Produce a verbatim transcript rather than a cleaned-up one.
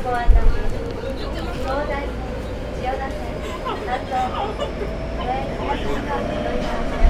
ご案内です。東大線、千代田線、南東線、上野東線が乗ります。